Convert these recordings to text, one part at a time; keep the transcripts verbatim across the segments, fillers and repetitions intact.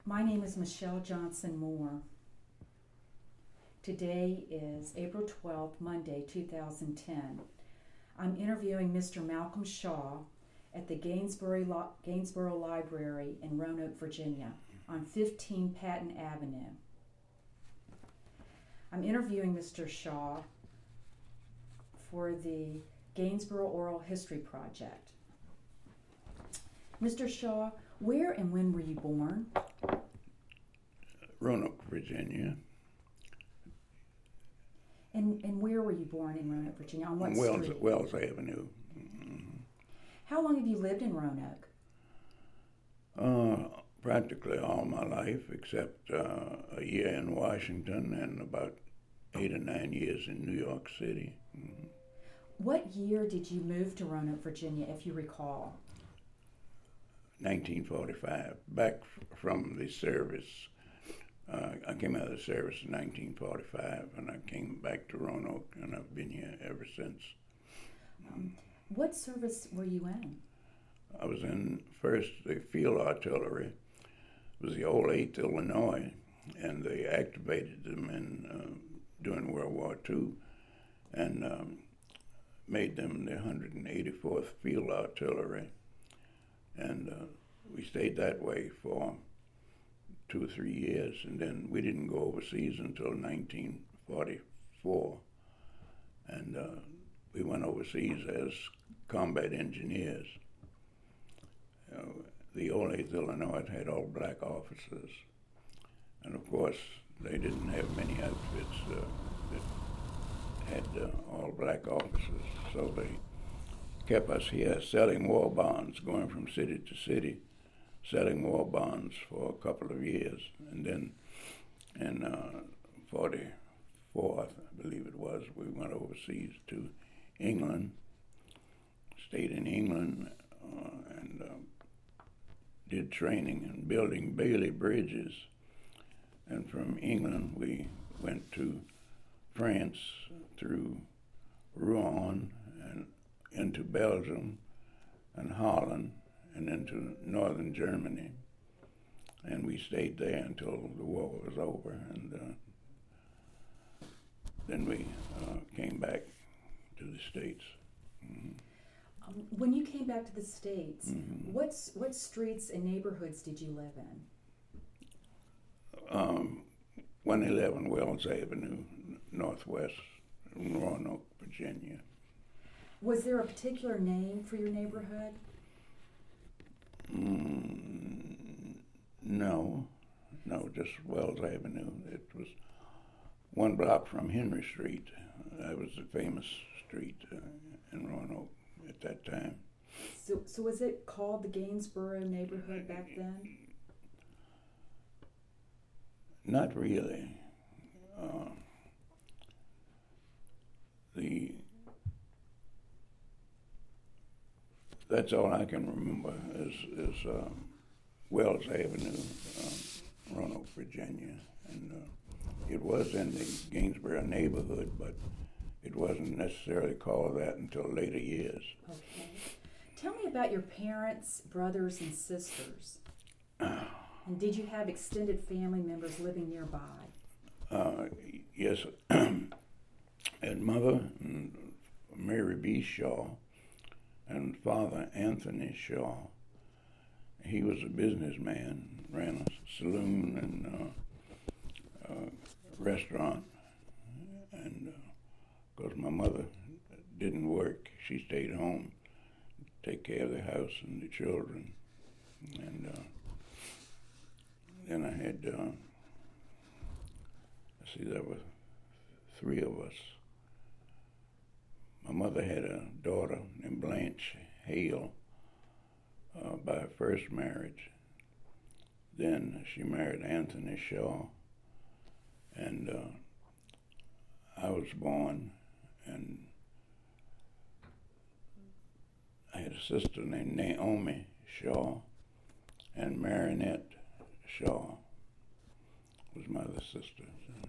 My name is Michelle Johnson Moore. Today is April twelfth, Monday, two thousand ten. I'm interviewing Mister Malcolm Shaw at the Gainsborough, Gainsborough Library in Roanoke, Virginia, on fifteen Patton Avenue. I'm interviewing Mister Shaw for the Gainsborough Oral History Project. Mister Shaw, where and when were you born? Roanoke, Virginia. And and where were you born in Roanoke, Virginia? On what Wells, street? Wells Avenue. Mm-hmm. How long have you lived in Roanoke? Uh, practically all my life, except uh, a year in Washington and about eight or nine years in New York City. Mm-hmm. What year did you move to Roanoke, Virginia, if you recall? nineteen forty-five, back f- from the service. Uh, I came out of the service in nineteen forty-five, and I came back to Roanoke, and I've been here ever since. Um, what service were you in? I was in first the field artillery. It was the old eighth Illinois, and they activated them in uh, during World War Two, and um, made them the one hundred eighty-fourth Field Artillery, and uh, we stayed that way for two or three years, and then we didn't go overseas until nineteen forty-four, and uh, we went overseas as combat engineers. Uh, the old eighth Illinois had all black officers, and of course they didn't have many outfits uh, that had uh, all black officers, so they kept us here selling war bonds, going from city to city, selling war bonds for a couple of years, and then in uh, forty-four, I believe it was, we went overseas to England, stayed in England, uh, and uh, did training in building Bailey bridges, and from England we went to France through Rouen and into Belgium and Holland and into northern Germany, and we stayed there until the war was over, and uh, then we uh, came back to the States. Mm-hmm. Um, when you came back to the States, mm-hmm. what's, what streets and neighborhoods did you live in? Um, one eleven Wells Avenue, Northwest, Roanoke, Virginia. Was there a particular name for your neighborhood? Mm, no, no, just Wells Avenue. It was one block from Henry Street. That was the famous street uh, in Roanoke at that time. So, so was it called the Gainsborough neighborhood back then? Not really. Uh, the That's all I can remember is, is um, Wells Avenue, um, Roanoke, Virginia. And uh, it was in the Gainsborough neighborhood, but it wasn't necessarily called that until later years. Okay. Tell me about your parents, brothers, and sisters. And did you have extended family members living nearby? Uh, yes, and mother, Mary B. Shaw, and father, Anthony Shaw. He was a businessman, ran a saloon and uh, uh, restaurant, and because uh, my mother didn't work, she stayed home to take care of the house and the children. And uh, then I had, uh, let's see, there were three of us. My mother had a daughter named Blanche Hale uh, by her first marriage. Then she married Anthony Shaw, and uh, I was born, and I had a sister named Naomi Shaw, and Marinette Shaw was my other sister.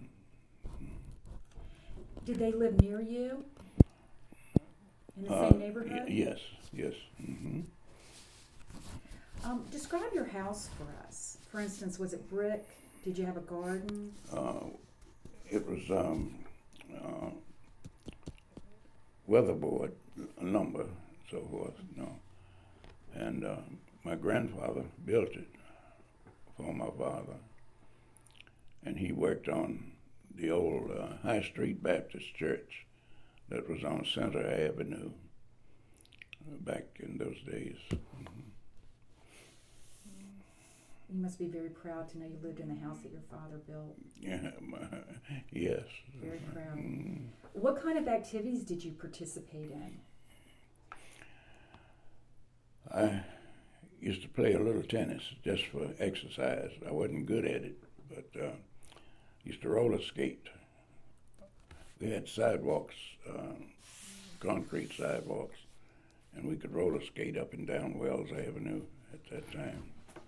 Did they live near you? In the Uh, same neighborhood? y- yes, yes. Mm-hmm. Um, describe your house for us. For instance, was it brick? Did you have a garden? Uh, it was um, uh, weatherboard, lumber, so forth. No, and uh, my grandfather built it for my father, and he worked on the old uh, High Street Baptist Church that was on Center Avenue uh, back in those days. Mm-hmm. You must be very proud to know you lived in the house that your father built. Yeah, my, yes. Very proud. Mm. What kind of activities did you participate in? I used to play a little tennis just for exercise. I wasn't good at it, but uh, used to roller skate. We had sidewalks, uh, concrete sidewalks, and we could roller skate up and down Wells Avenue at that time.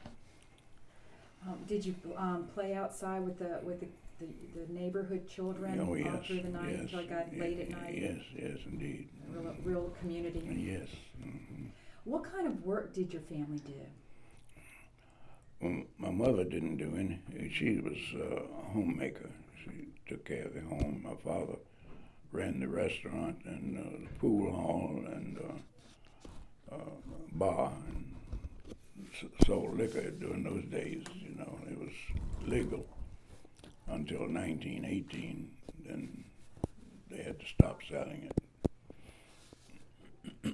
Um, did you um, play outside with the with the, the, the neighborhood children Oh, yes, all through the night yes, until it got yes, late at night? Yes, yes, indeed. Real, real community. Yes. Mm-hmm. What kind of work did your family do? Well, my mother didn't do any. She was uh, a homemaker. She took care of the home. My father ran the restaurant and uh, the pool hall and uh, uh, bar and sold liquor during those days. You know, it was legal until nineteen eighteen. Then they had to stop selling it.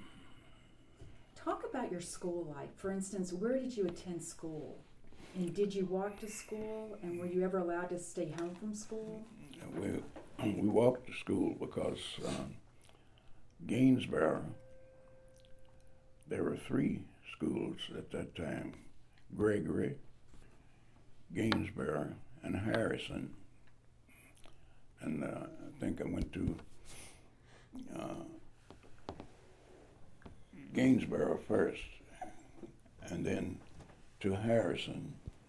Talk about your school life. For instance, where did you attend school? And did you walk to school? And were you ever allowed to stay home from school? We, we walked to school because um, Gainsborough, there were three schools at that time: Gregory, Gainsborough, and Harrison. And uh, I think I went to uh, Gainsborough first, and then to Harrison.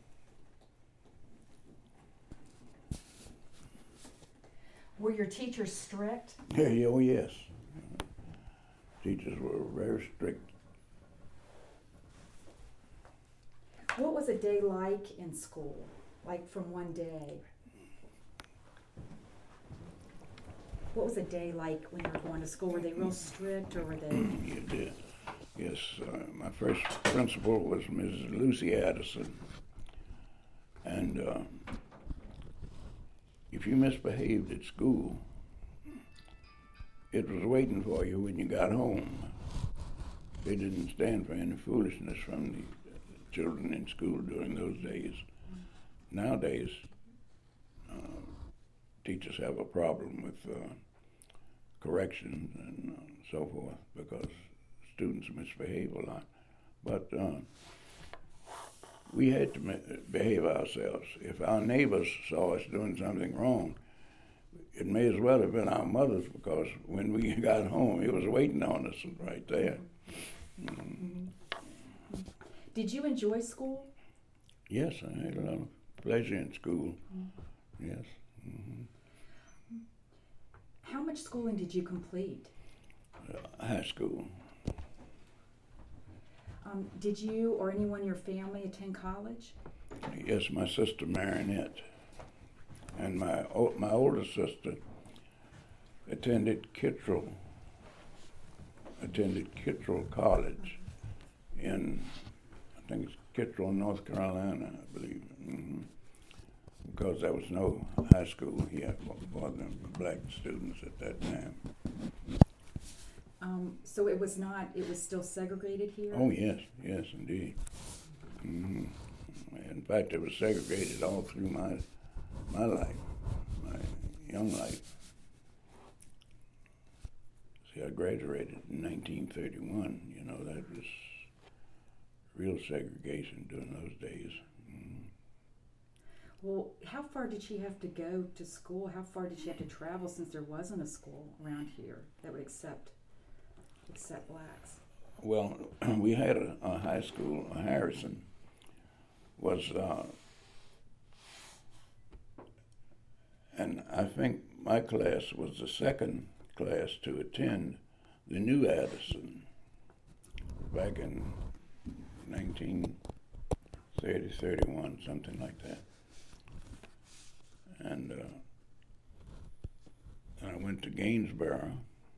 Were your teachers strict? Yeah, yeah, oh yes. Teachers were very strict. What was a day like in school? Like from one day? What was a day like when you were going to school? Were they real strict or were they? You did. Yes, uh, my first principal was Missus Lucy Addison. And uh, if you misbehaved at school, it was waiting for you when you got home. They didn't stand for any foolishness from the children in school during those days. Nowadays, uh, teachers have a problem with uh, corrections and uh, so forth because students misbehave a lot. But uh, we had to ma- behave ourselves. If our neighbors saw us doing something wrong, it may as well have been our mothers because when we got home, it was waiting on us right there. Mm-hmm. Did you enjoy school? Yes, I had a lot of pleasure in school. Mm-hmm. Yes. Mm-hmm. How much schooling did you complete? Uh, high school. Um, did you or anyone in your family attend college? Yes, my sister Marinette. And my my older sister attended Kittrell, attended Kittrell College in, I think it's Kittrell, North Carolina, I believe, mm-hmm. because there was no high school here for, for the black students at that time. Um, so it was not, it was still segregated here? Oh, yes, yes, indeed. Mm-hmm. In fact, it was segregated all through my my life, my young life. See, I graduated in nineteen thirty-one. You know, that was real segregation during those days. Mm-hmm. Well, how far did she have to go to school? How far did she have to travel since there wasn't a school around here that would accept accept blacks? Well, we had a, a high school, Harrison, was, uh, and I think my class was the second class to attend the new Addison back in nineteen thirty, thirty-one, something like that. And uh, I went to Gainsborough.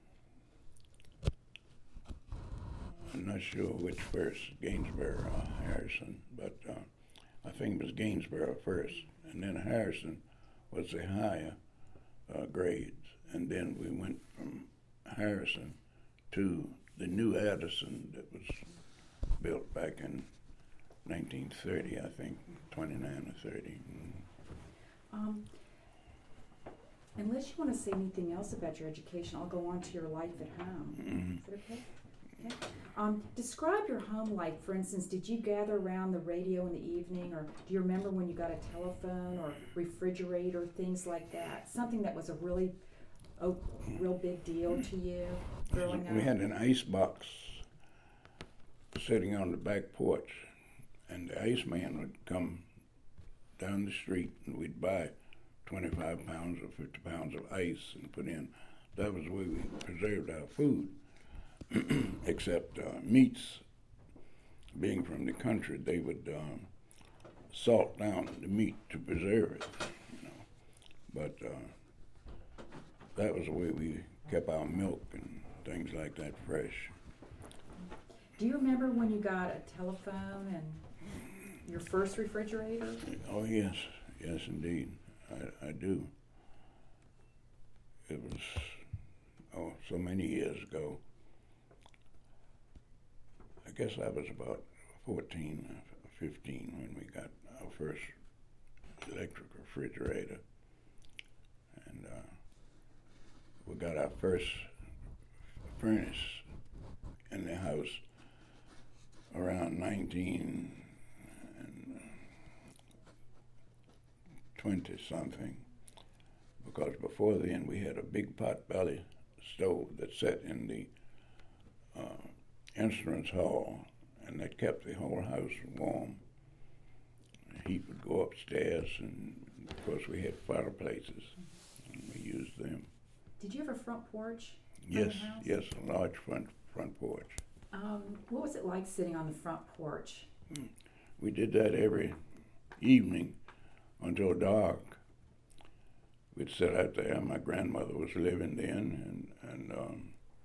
I'm not sure which first, Gainsborough or Harrison, but uh, I think it was Gainsborough first, and then Harrison was the higher uh, grades, and then we went from Harrison to the new Addison that was built back in nineteen thirty, I think, twenty-nine or thirty. Um, unless you want to say anything else about your education, I'll go on to your life at home. Mm-hmm. Is that okay? Okay. Um, describe your home life. For instance, did you gather around the radio in the evening, or do you remember when you got a telephone or refrigerator, things like that? Something that was a really, a real big deal to you growing up? We had an ice box sitting on the back porch, and the iceman would come down the street, and we'd buy twenty-five pounds or fifty pounds of ice and put in. That was the way we preserved our food. Except uh, meats, being from the country, they would um, salt down the meat to preserve it, you know. But uh, that was the way we kept our milk and things like that fresh. Do you remember when you got a telephone and your first refrigerator? Oh yes, yes indeed, I, I do. It was oh so many years ago. I guess I was about fourteen, fifteen when we got our first electric refrigerator. And uh, we got our first furnace in the house around nineteen twenty something. Because before then we had a big pot belly stove that sat in the uh, instruments hall, and that kept the whole house warm. The heat would go upstairs, and of course we had fireplaces, and we used them. Did you have a front porch? Yes, yes, a large front front porch. Um, what was it like sitting on the front porch? We did that every evening until dark. We'd sit out there. My grandmother was living then, and and um,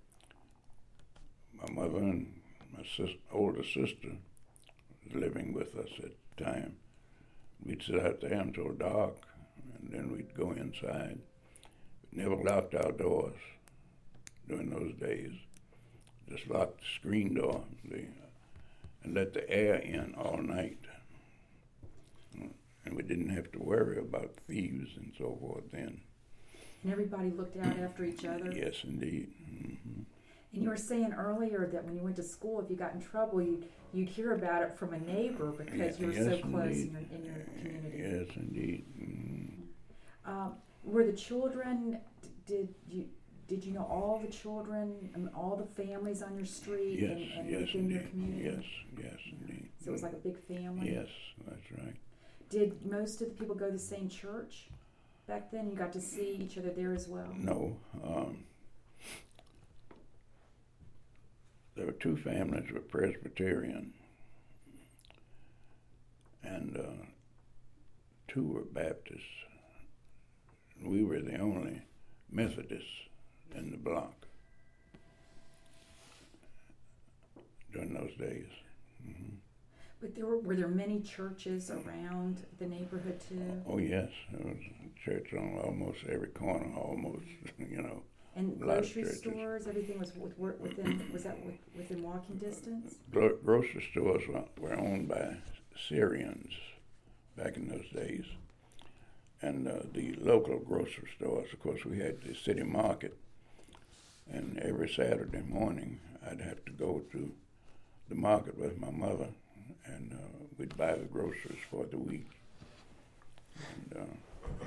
my mother and my sis- older sister was living with us at the time. We'd sit out there until dark, and then we'd go inside. We never locked our doors during those days. Just locked the screen door the, and let the air in all night. And we didn't have to worry about thieves and so forth then. And everybody looked out after each other? Yes, indeed. Mm-hmm. And you were saying earlier that when you went to school, if you got in trouble, you'd, you'd hear about it from a neighbor because you were yes, so close in indeed. your, in your community. Yes, indeed. Mm-hmm. Um, were the children, did you did you know all the children and all the families on your street Yes, and, and yes, within indeed. your community? Yes, yes, indeed. So it was like a big family? Yes, that's right. Did most of the people go to the same church back then? You got to see each other there as well? No. Um, there were two families that were Presbyterian, and uh, two were Baptists. We were the only Methodists in the block during those days. Mm-hmm. But there were, were there many churches around the neighborhood too? Oh yes, there was a church on almost every corner, almost, you know. And a lot of grocery churches. stores, everything was with, within, was that with, within walking distance? Gro- grocery stores were, were owned by Syrians back in those days. And uh, the local grocery stores, of course, we had the city market. And every Saturday morning, I'd have to go to the market with my mother, and uh, we'd buy the groceries for the week. And uh,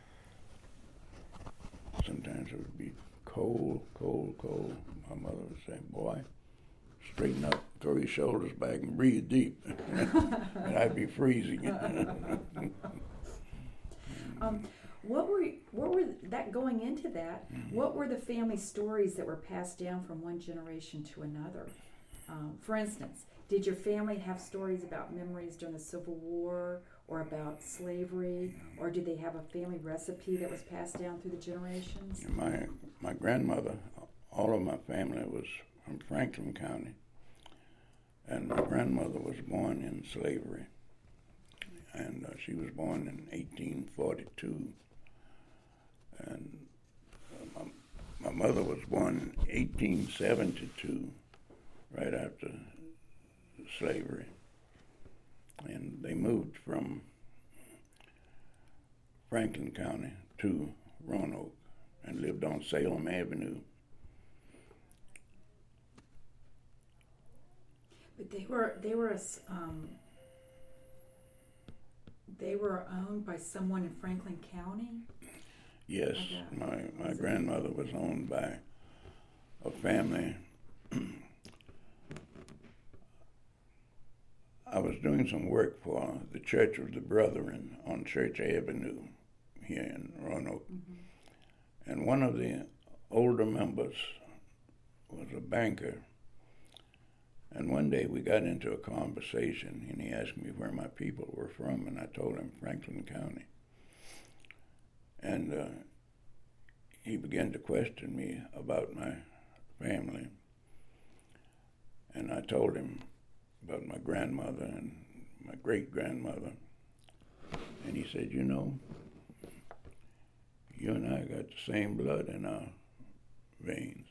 sometimes it would be cold, cold, cold. My mother would say, "Boy, straighten up, throw your shoulders back, and breathe deep." And I'd be freezing. um, what were what were that going into that? Mm-hmm. What were the family stories that were passed down from one generation to another? Um, for instance, Did your family have stories about memories during the Civil War or about slavery, or did they have a family recipe that was passed down through the generations? My my grandmother, all of my family was from Franklin County, and my grandmother was born in slavery, and uh, she was born in eighteen forty-two, and uh, my, my mother was born in eighteen seventy-two, right after slavery, and they moved from Franklin County to Roanoke and lived on Salem Avenue. But they were they were um, they were owned by someone in Franklin County? Yes, my my grandmother was owned by a family. I was doing some work for the Church of the Brethren on Church Avenue here in Roanoke. Mm-hmm. And one of the older members was a banker. And one day we got into a conversation, and he asked me where my people were from, and I told him Franklin County. And uh, he began to question me about my family. And I told him about my grandmother and my great-grandmother. And he said, you know, you and I got the same blood in our veins.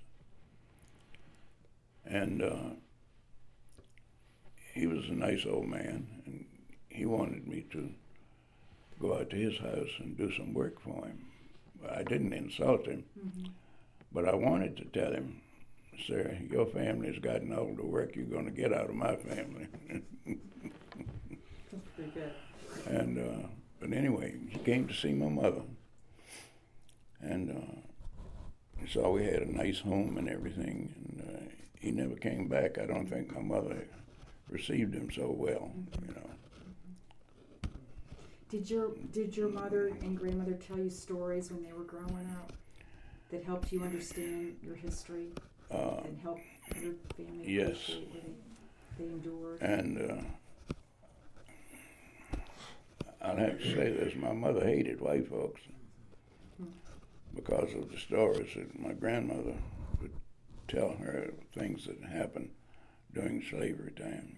And uh, he was a nice old man, and he wanted me to go out to his house and do some work for him. I didn't insult him, mm-hmm. but I wanted to tell him, sir, your family's gotten all the work you're going to get out of my family. That's pretty good. And, uh, but anyway, he came to see my mother. And uh, he saw we had a nice home and everything. And uh, he never came back. I don't think my mother received him so well, mm-hmm. you know. Did your, did your mother and grandmother tell you stories when they were growing up that helped you understand your history? Uh, and help your family yes. appreciate what they, they endured. And uh, I'll have to say this, my mother hated white folks hmm. because of the stories that my grandmother would tell her, things that happened during slavery time.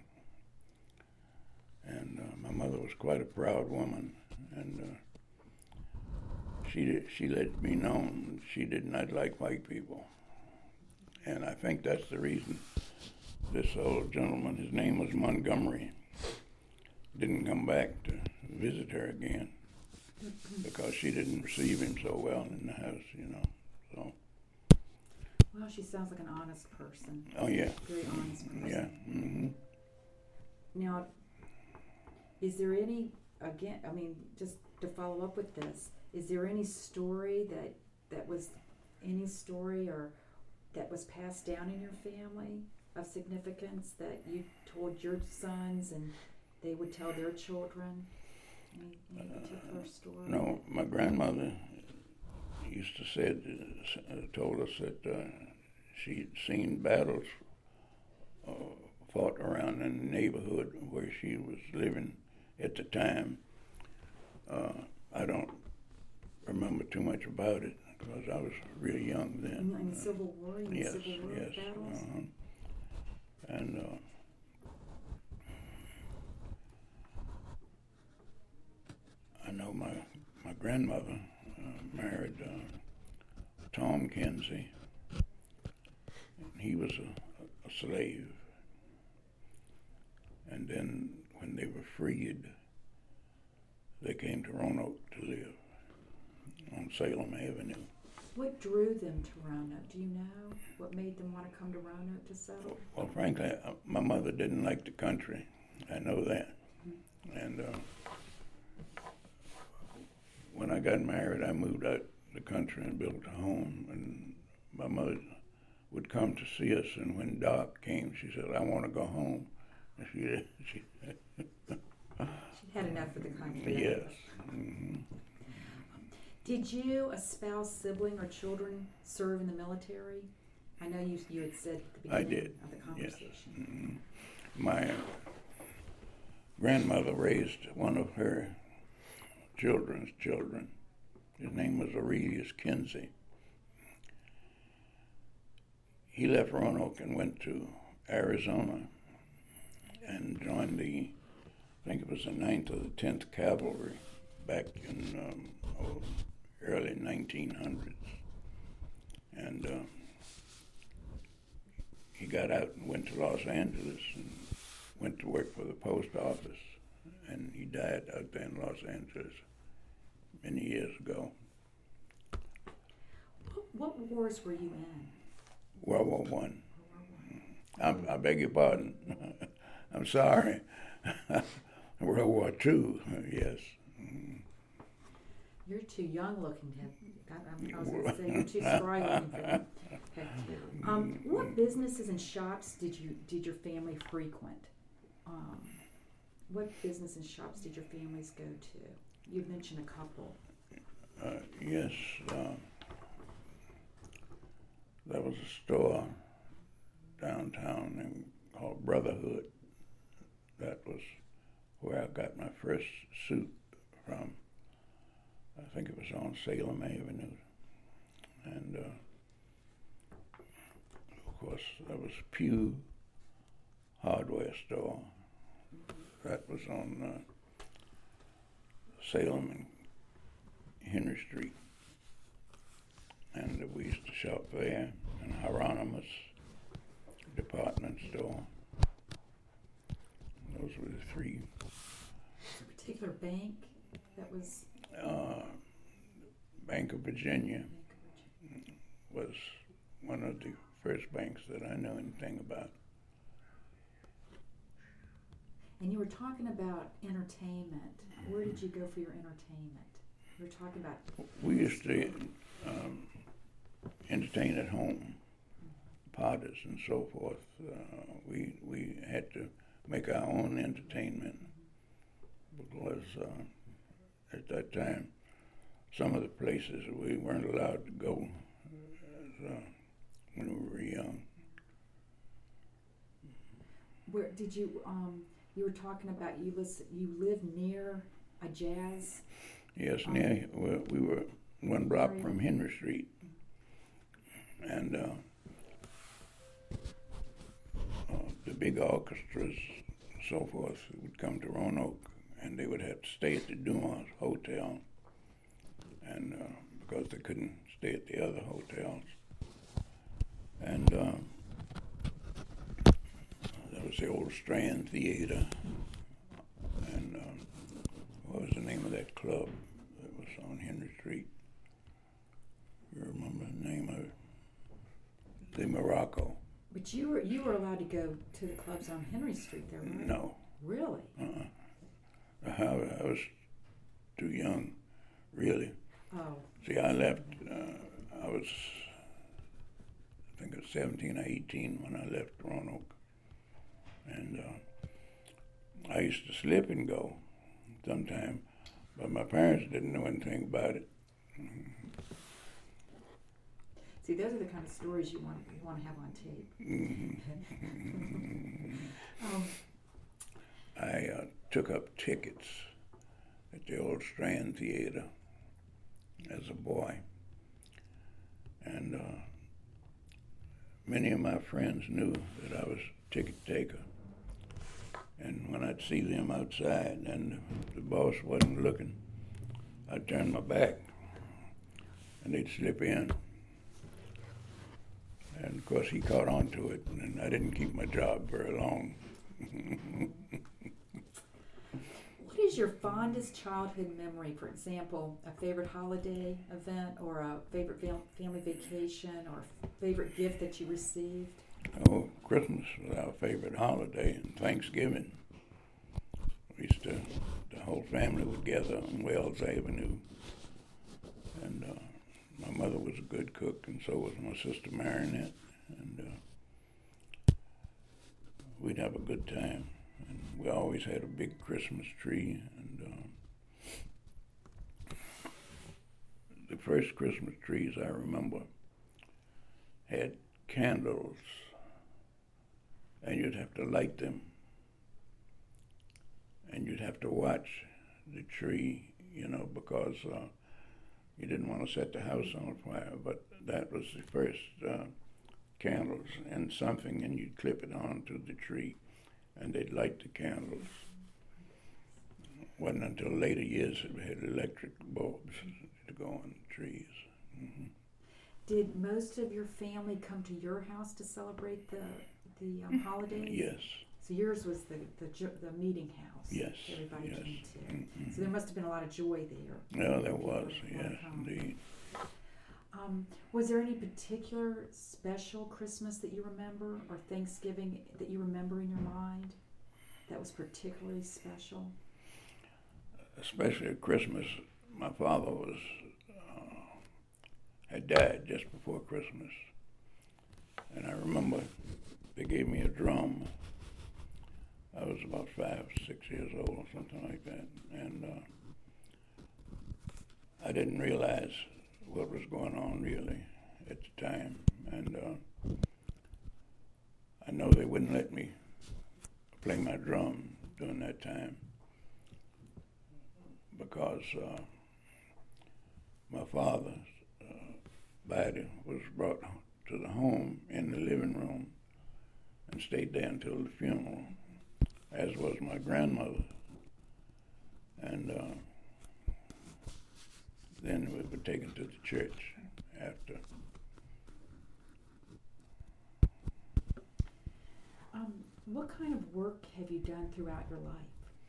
And uh, my mother was quite a proud woman, and uh, she did, she let me know she did not like white people. And I think that's the reason this old gentleman, his name was Montgomery, didn't come back to visit her again because she didn't receive him so well in the house, you know. So. Well, she sounds like an honest person. Oh, yeah. Very honest person. Yeah. Mm-hmm. Now, is there any, again, I mean, just to follow up with this, is there any story that, that was, any story or that was passed down in your family of significance that you told your sons and they would tell their children? Any, any particular story? Uh, no, my grandmother used to say, uh, told us that uh, she'd seen battles uh, fought around in the neighborhood where she was living at the time. Uh, I don't remember too much about it, because I was really young then. In the Civil War? In yes, the Civil War yes. battles? Uh-huh. And uh, I know my my grandmother uh, married uh, Tom Kinsey. He was a, a slave. And then when they were freed, they came to Roanoke to live on Salem Avenue. What drew them to Roanoke? Do you know? What made them want to come to Roanoke to settle? Well, frankly, uh, my mother didn't like the country. I know that. Mm-hmm. And uh, when I got married, I moved out the country and built a home. And my mother would come to see us, and when dark came, she said, "I want to go home." And she, she, she had enough of the country. Yes. Mm-hmm. Did you, a spouse, sibling, or children serve in the military? I know you you had said at the beginning I did. of the conversation. Yes. Mm-hmm. my grandmother raised one of her children's children. His name was Aurelius Kinsey. He left Roanoke and went to Arizona and joined the, I think it was the ninth or the tenth Cavalry back in um, oh, early nineteen hundreds. And uh, he got out and went to Los Angeles and went to work for the post office. And he died out there in Los Angeles many years ago. What, what wars were you in? World War One. I, I beg your pardon. I'm sorry. World War Two, yes. You're too young looking to have, I, I was going to say you're too spry looking for that. Okay. Um, what businesses and shops did you did your family frequent? Um, what business and shops did your families go to? You mentioned a couple. Uh, yes. Uh, there was a store downtown named, called Brotherhood. That was where I got my first suit from. I think it was on Salem Avenue. And, uh, of course, there was Pew Hardware Store. That was on uh, Salem and Henry Street. And we used to shop there. And Hieronymus Department Store. Those were the three. A particular bank that was? Uh, Bank of Virginia was one of the first banks that I knew anything about. And you were talking about entertainment. Where did you go for your entertainment? You were talking about... We used to um, entertain at home, parties and so forth. Uh, we we had to make our own entertainment because uh, at that time, some of the places we weren't allowed to go as, uh, when we were young. Where did you? Um, you were talking about you listen, you live near a jazz. Yes, um, near we, we were one block area. From Henry Street, and uh, uh, the big orchestras and so forth would come to Roanoke, and they would have to stay at the Dumas Hotel, and uh, because they couldn't stay at the other hotels, and uh, there was the old Strand Theater, and uh, what was the name of that club that was on Henry Street? You remember the name of it? The Morocco. But you were you were allowed to go to the clubs on Henry Street there, right? No. Really? Uh-uh. I, I was too young, really. Oh. See, I left, uh, I was, I think it was seventeen or eighteen when I left Roanoke. And uh, I used to slip and go sometime, but my parents didn't know anything about it. See, those are the kind of stories you want you want to have on tape. Mm-hmm. um, I uh, took up tickets at the old Strand Theater as a boy, and uh, many of my friends knew that I was a ticket taker. And when I'd see them outside and the boss wasn't looking, I'd turn my back and they'd slip in. And of course he caught on to it, and I didn't keep my job very long. What is your fondest childhood memory? For example, a favorite holiday event, or a favorite family vacation, or a favorite gift that you received? Oh, Christmas was our favorite holiday, and Thanksgiving. We used to, the whole family would gather on Wells Avenue, and uh, my mother was a good cook, and so was my sister Marinette, and uh, we'd have a good time. And we always had a big Christmas tree, and uh, the first Christmas trees I remember had candles, and you'd have to light them and you'd have to watch the tree, you know, because uh, you didn't want to set the house on fire. But that was the first uh, candles and something, and you'd clip it onto the tree, and they'd light the candles. It wasn't until later years that we had electric bulbs to go on the trees. Mm-hmm. Did most of your family come to your house to celebrate the the um, holidays? Yes. So yours was the the, the meeting house. Yes. Everybody yes. came to. Mm-hmm. So there must have been a lot of joy there. Yeah, there was. Yes, indeed. Um, was there any particular special Christmas that you remember, or Thanksgiving that you remember in your mind that was particularly special? Especially at Christmas, my father was uh, had died just before Christmas, and I remember they gave me a drum. I was about five, six years old, or something like that, and uh, I didn't realize what was going on really at the time, and uh, I know they wouldn't let me play my drum during that time because uh, my father's uh, body was brought to the home in the living room and stayed there until the funeral, as was my grandmother. And uh, then we were taken to the church after. Um, what kind of work have you done throughout your life?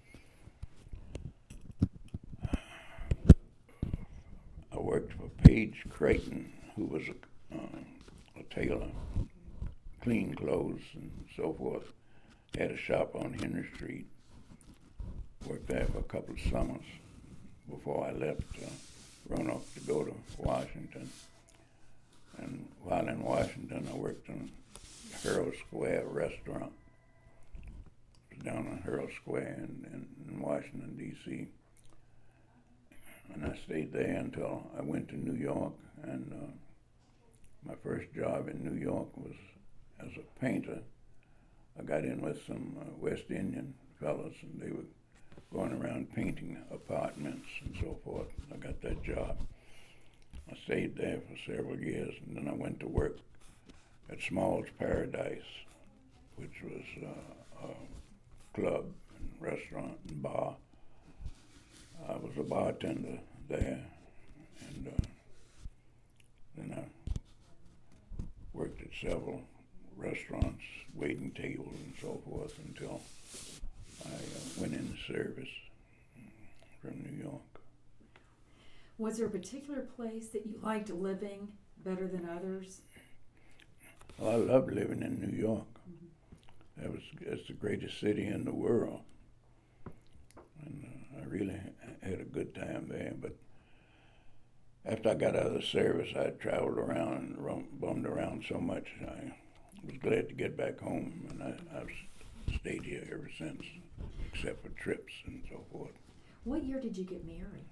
I worked for Paige Creighton, who was a, uh, a tailor, cleaned clothes and so forth. Had a shop on Henry Street. Worked there for a couple of summers before I left uh, Roanoke to go to Washington. And while in Washington, I worked in Herald Square restaurant. It was down on Herald Square in, in, in Washington, D C And I stayed there until I went to New York. And uh, my first job in New York was as a painter. I got in with some uh, West Indian fellas, and they were going around painting apartments and so forth. I got that job. I stayed there for several years, and then I went to work at Small's Paradise, which was uh, a club and restaurant and bar. I was a bartender there, and uh, then I worked at several restaurants, waiting tables and so forth until I uh, went into service from New York. Was there a particular place that you liked living better than others? Well, I loved living in New York. Mm-hmm. That was that's the greatest city in the world, and uh, I really had a good time there. But after I got out of the service, I traveled around and roam, bummed around so much. I was glad to get back home, and I, I've stayed here ever since, except for trips and so forth. What year did you get married?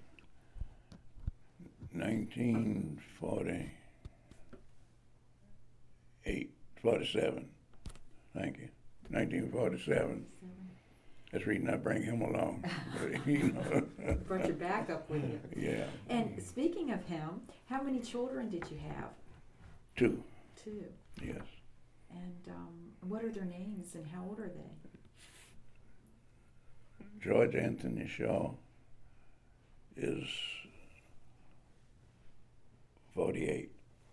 nineteen forty-eight, forty-seven. Thank you. nineteen forty-seven. That's the reason I bring him along. You know. Brought your backup with you. Yeah. And speaking of him, how many children did you have? Two. Two. Yes. And um, what are their names and how old are they? George Anthony Shaw is forty-eight,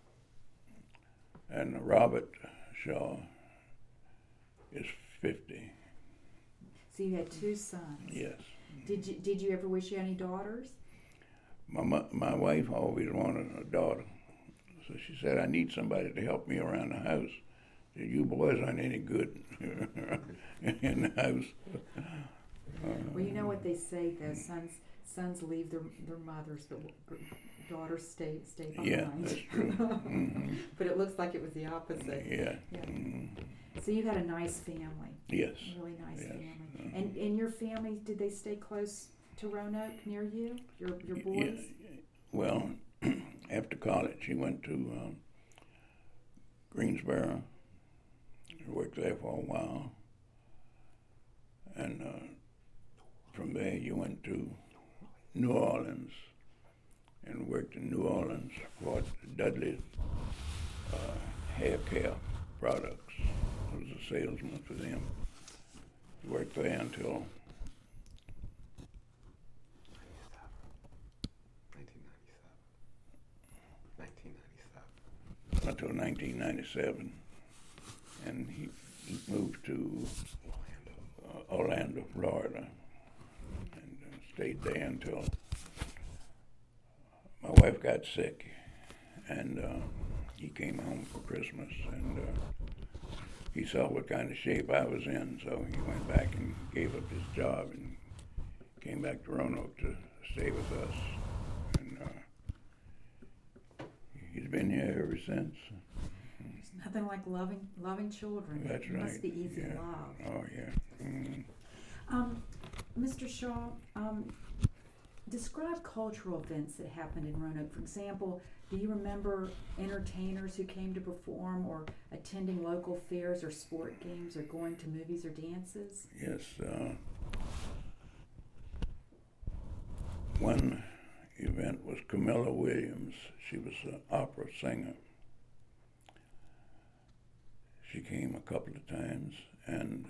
and Robert Shaw is fifty. So you had two sons. Yes. Did you Did you ever wish you had any daughters? My my wife always wanted a daughter, so she said, "I need somebody to help me around the house. You boys aren't any good in the house." Uh, well, you know what they say, though, sons sons leave their their mothers, but daughters stay stay behind. Yeah, that's true. Mm-hmm. But it looks like it was the opposite. Yeah. yeah. Mm-hmm. So you had a nice family. Yes. A really nice yes. family. Mm-hmm. And and your family, did they stay close to Roanoke near you? Your your boys? Yeah. Well, after college, he went to um, Greensboro. He worked there for a while, and uh, from there, you went to New Orleans and worked in New Orleans for Dudley uh, Hair Care Products. I was a salesman for them. Worked there until until nineteen ninety-seven, and he, he moved to uh, Orlando, Florida, and uh, stayed there until my wife got sick, and uh, he came home for Christmas, and uh, he saw what kind of shape I was in, so he went back and gave up his job and came back to Roanoke to stay with us. And uh, he's been here ever since. There's nothing like loving loving children. That's it right. Must be easy yeah. to love. Oh, yeah. Mm. Um, Mister Shaw, um, describe cultural events that happened in Roanoke. For example, do you remember entertainers who came to perform or attending local fairs or sport games or going to movies or dances? Yes. Uh, one event was Camilla Williams. She was an opera singer. She came a couple of times, and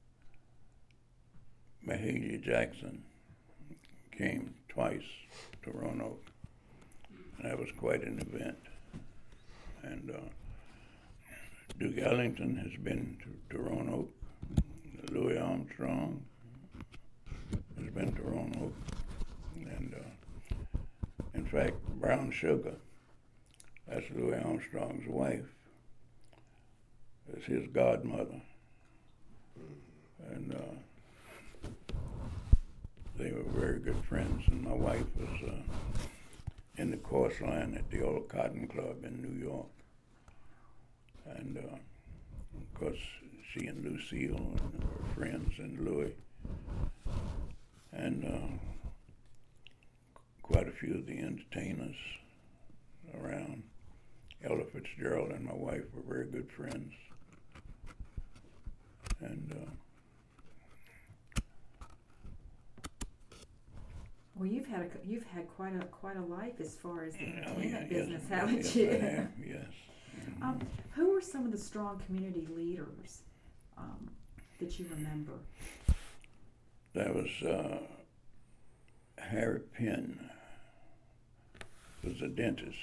Mahalia Jackson came twice to Roanoke. And that was quite an event. And uh, Duke Ellington has been to, to Roanoke. Louis Armstrong has been to Roanoke. And uh, in fact, Brown Sugar, that's Louis Armstrong's wife, is his godmother. And uh, they were very good friends, and my wife was uh, in the course line at the old Cotton Club in New York. And uh, of course, she and Lucille were friends, and Louis. And uh, quite a few of the entertainers around. Ella Fitzgerald and my wife were very good friends. And uh, well, you've had a, you've had quite a quite a life as far as the oh, entertainment yeah, business, yes, haven't yes, you? I have, yes. Mm-hmm. Um, who were some of the strong community leaders um, that you remember? That was uh, Harry Penn, was a dentist.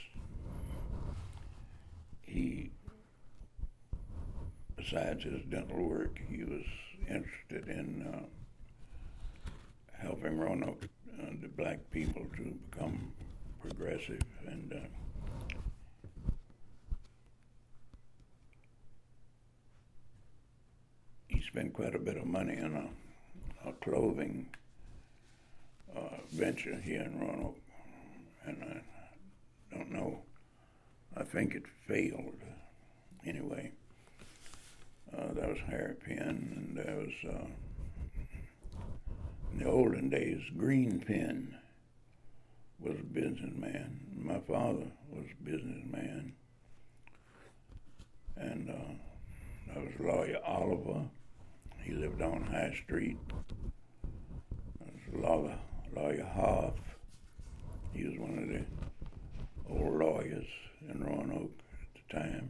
He, besides his dental work, he was interested in uh, helping Roanoke, uh, the black people, to become progressive. And uh, he spent quite a bit of money on a, a clothing uh, venture here in Roanoke. And I don't know, I think it failed. Anyway, uh, that was Harry Penn, and there was, uh, in the olden days, Green Penn was a businessman. My father was a businessman. And uh, that was Lawyer Oliver. He lived on High Street. There was Lawyer, Lawyer Hoff. He was one of the old lawyers in Roanoke at the time.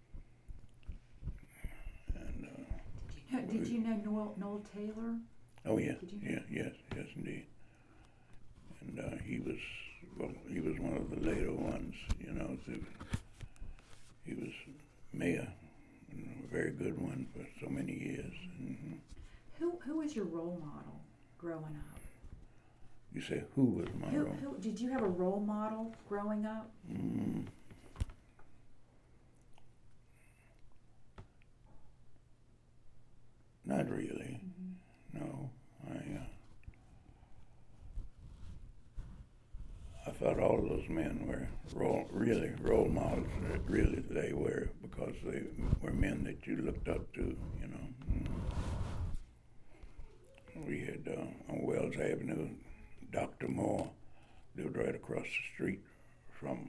And uh, Did you know, did you know Noel, Noel Taylor? oh yeah, Did you know? yeah, yes, yes indeed. And uh, he was well, he was one of the later ones, you know. To, he was mayor, and a very good one for so many years. Mm-hmm. Who who was your role model growing up? You say who was my Who, role? who did you have a role model growing up? Mm. Not really. Mm-hmm. No, I. Uh, I thought all of those men were role, really role models. Really, they were, because they were men that you looked up to. You know. Mm. We had uh, on Wells Avenue, Doctor Moore lived right across the street from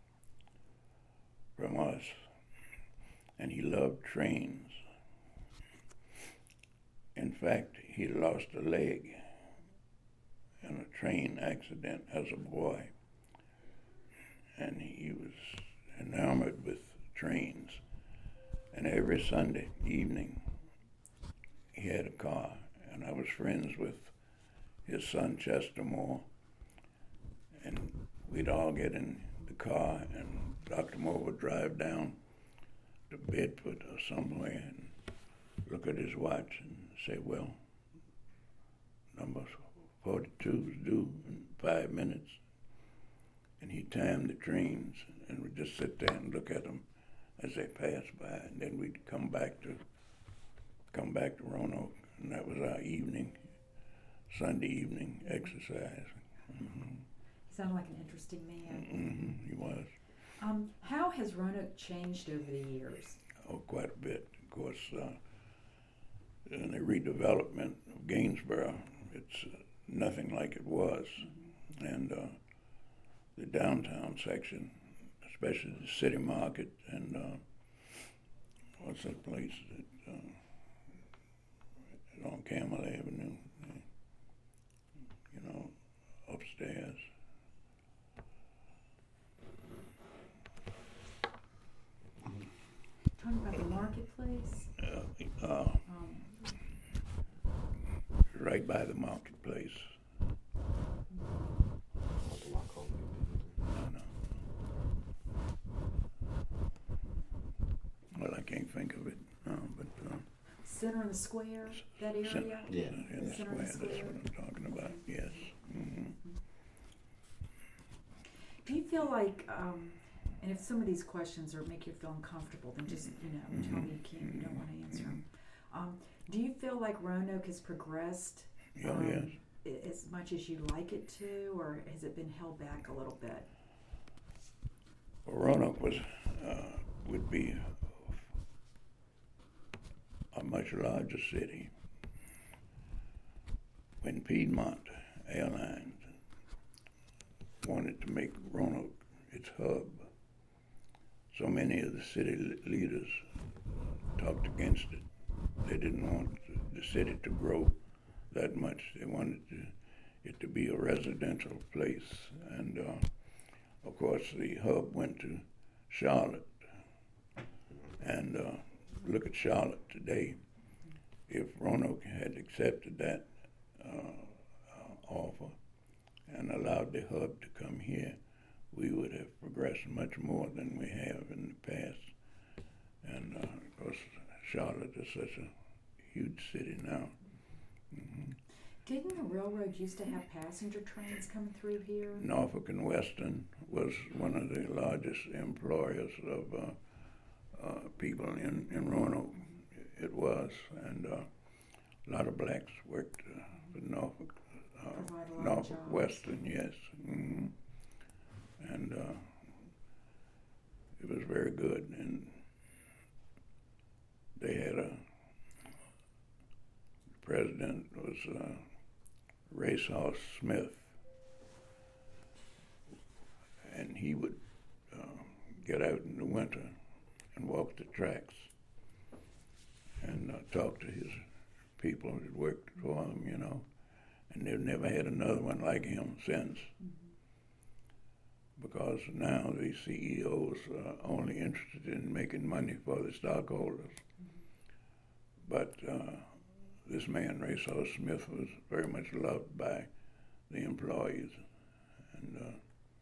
from us, and he loved trains. In fact, he lost a leg in a train accident as a boy, and he was enamored with trains. And every Sunday evening, he had a car, and I was friends with his son Chester Moore, and we'd all get in the car, and Doctor Moore would drive down to Bedford or somewhere and look at his watch and say, well, number forty-two is due in five minutes. And he'd time the trains, and we'd just sit there and look at them as they passed by, and then we'd come back to come back to Roanoke, and that was our evening, Sunday evening exercise. Mm-hmm. Sounded like an interesting man. Mm-hmm, he was. Um, how has Roanoke changed over the years? Oh, quite a bit. Of course, uh, in the redevelopment of Gainsboro, it's uh, nothing like it was. Mm-hmm. And uh, the downtown section, especially the City Market and uh, what's that place that, uh, on Camel Avenue, you know, upstairs. Talking about the marketplace? Uh, uh, Um, right by the marketplace. No, no. Well, I can't think of it, no, but. Uh, Center in the Square, that area? Center, Yeah. in the Center square, in the that's square. what I'm talking about, yes. Mm-hmm. Do you feel like, um, and if some of these questions are make you feel uncomfortable, then just, you know, tell me you can't, you don't want to answer them. Um, do you feel like Roanoke has progressed Oh, um, yes. i- as much as you'd like it to, or has it been held back a little bit? Well, Roanoke was, uh, would be a much larger city when Piedmont Airlines wanted to make Roanoke its hub. So many of the city leaders talked against it. They didn't want the city to grow that much. They wanted to, it to be a residential place. And uh, of course, the hub went to Charlotte. And uh, look at Charlotte today. If Roanoke had accepted that uh, uh, offer and allowed the hub to come here, we would have progressed much more than we have in the past. And uh, of course, Charlotte is such a huge city now. Mm-hmm. Didn't the railroad used to have passenger trains coming through here? Norfolk and Western was one of the largest employers of uh, uh, people in, in Roanoke. It was, and uh, a lot of blacks worked uh, for Norfolk, uh, Provide a lot of Norfolk jobs. Western, yes. Mm-hmm. And uh, it was very good, and they had a the president was uh, Racehorse Smith, and he would uh, get out in the winter and walk the tracks and uh, talk to his people that worked for him, you know, and they've never had another one like him since. Mm-hmm. Because now the C E Os are only interested in making money for the stockholders. Mm-hmm. But uh, this man, Racehorse Smith, was very much loved by the employees. And uh,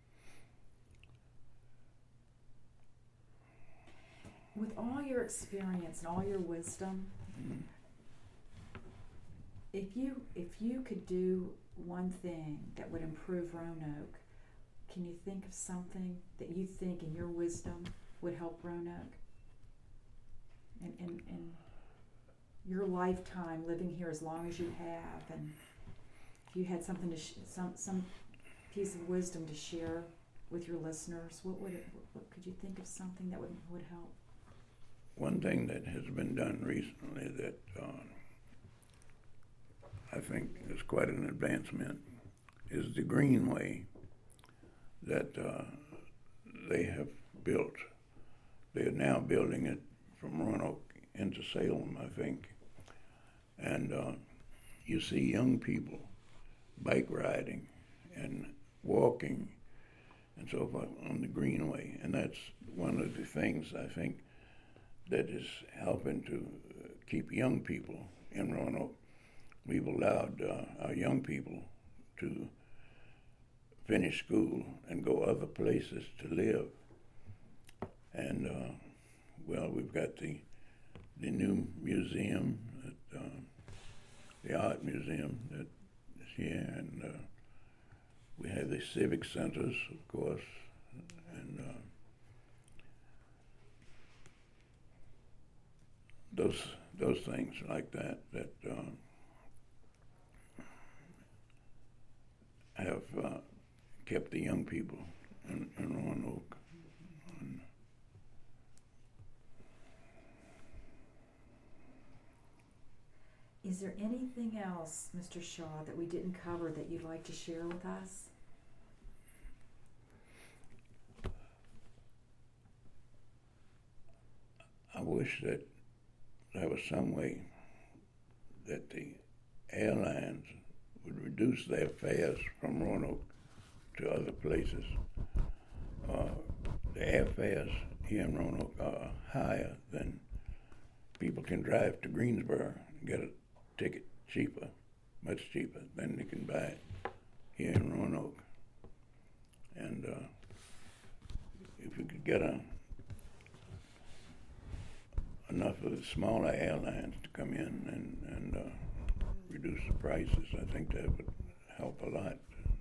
with all your experience and all your wisdom, mm-hmm. if you if you could do one thing that would improve Roanoke, can you think of something that you think in your wisdom would help Roanoke? In, in, in your lifetime, living here as long as you have, and if you had something to sh- some some piece of wisdom to share with your listeners, what would it? What, what could you think of something that would would help? One thing that has been done recently that uh, I think is quite an advancement is the Greenway that uh, they have built. They are now building it from Roanoke into Salem, I think. And uh, you see young people bike riding and walking and so forth on the Greenway. And that's one of the things I think that is helping to keep young people in Roanoke. We've allowed uh, our young people to finish school and go other places to live. And, uh, well, we've got the the new museum, that, uh, the art museum that is here, and uh, we have the civic centers, of course, and uh, those those things like that that uh, have uh, kept the young people in, in Roanoke. And is there anything else, Mister Shaw, that we didn't cover that you'd like to share with us? I wish that there was some way that the airlines would reduce their fares from Roanoke to other places. Uh, the airfares here in Roanoke are higher than people can drive to Greensboro and get a ticket cheaper, much cheaper than they can buy it here in Roanoke. And uh, if you could get a, enough of the smaller airlines to come in and, and uh, reduce the prices, I think that would help a lot.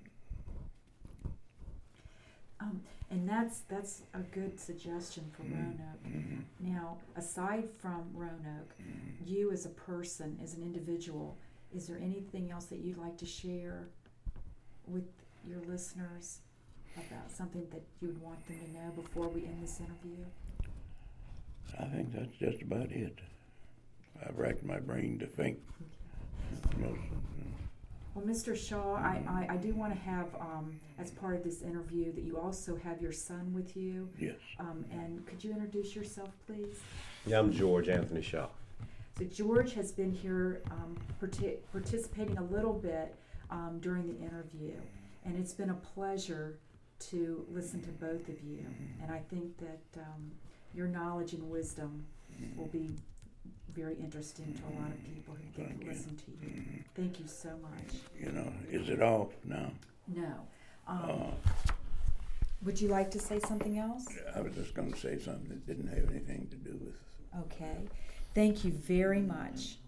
Um, and that's that's a good suggestion for mm-hmm. Roanoke. Mm-hmm. Now, aside from Roanoke, mm-hmm. you as a person, as an individual, is there anything else that you'd like to share with your listeners about something that you would want them to know before we end this interview? I think that's just about it. I've racked my brain to think. Okay. Most, Well, Mister Shaw, I, I, I do want to have, um, as part of this interview, that you also have your son with you. Yes. Um, and could you introduce yourself, please? Yeah, I'm George Anthony Shaw. So George has been here um, partic- participating a little bit um, during the interview. And it's been a pleasure to listen to both of you. And I think that um, your knowledge and wisdom will be very interesting to a lot of people who get to listen to you. Mm-hmm. Thank you so much. You know, is it off now? No. Um, uh, would you like to say something else? I was just going to say something that didn't have anything to do with. Okay. Thank you very much.